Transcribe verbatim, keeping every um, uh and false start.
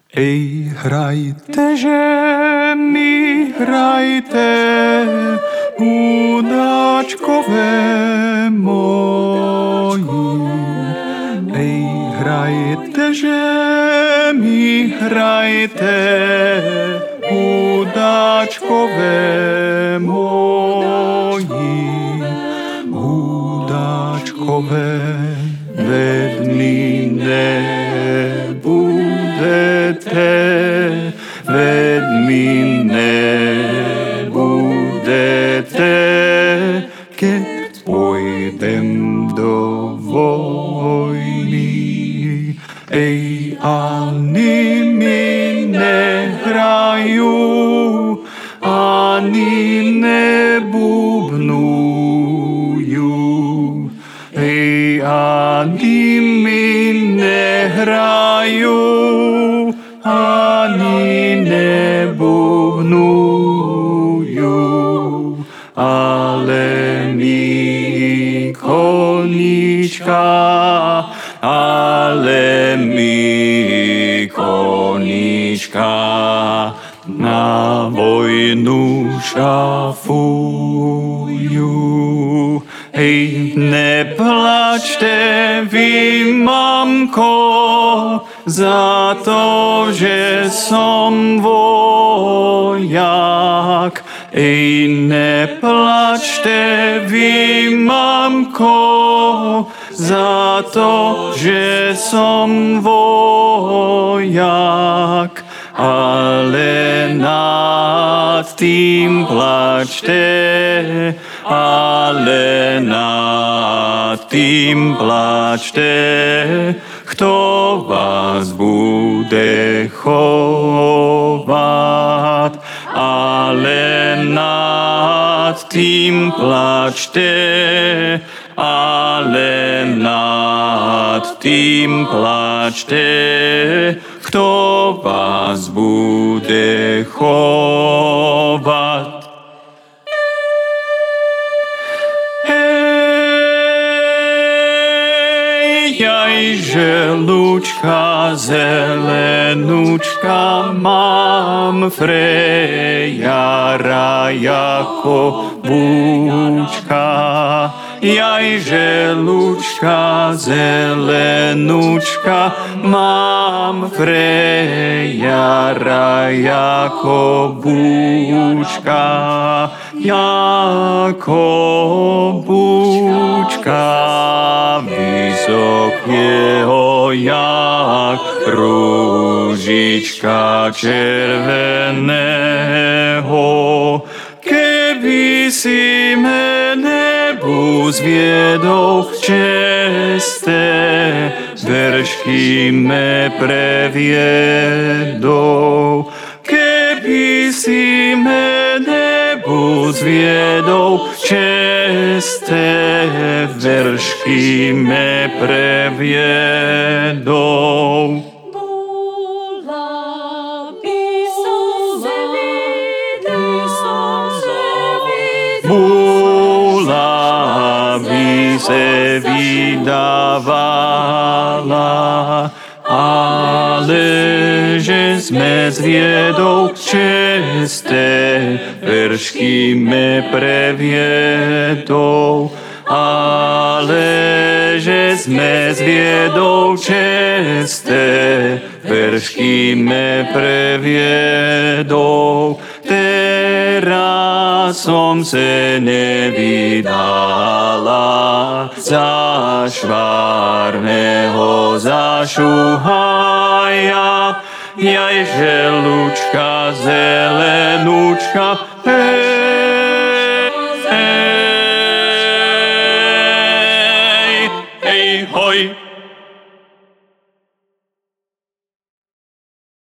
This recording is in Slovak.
Ej, hrajte, že mi hrajte, chudáčkové moji. Ej, hrajte, že mi hrajte, chudáčkové moji. Chudáčkové, veď mi nebudete, veď mi nebudete, keď pôjdem do vojny. Ej, ani mi nehrajú, ani nebubnujú. Ej, ani mi nehrajú, ani nebubnujú, ale mi konička, ale mi konička na vojnu šafujú. Hej, neplačte vy, mamko, za to, že som vojak. Ej, neplačte vy, mamko, za to, že som vojak. Ale nad tým plačte, ale nad tým plačte, kto vás bude chovať. Ale nad tým plačte, ale nad tým plačte, kto vás bude chovať. Jaj, želúčka, zelenúčka, mám frejara jako búčka. Jaj, želúčka, zelenúčka, mám frejara jako búčka. Jako búčka vysokého jak rúžička červeného. Keby si me nebu zviedol česté, veršky me previedol. Keby si me nebu zviedol česté, veršky me previedol. Bula by se vydávala, ale že sme zviedol česté, veršky me previedol. Ale že sme zviedol česté, veršky me previedol. Teraz som se nevydala za švárneho zašuhaja. Jaj, želúčka, zelenúčka, hej, hej, hej, hoj.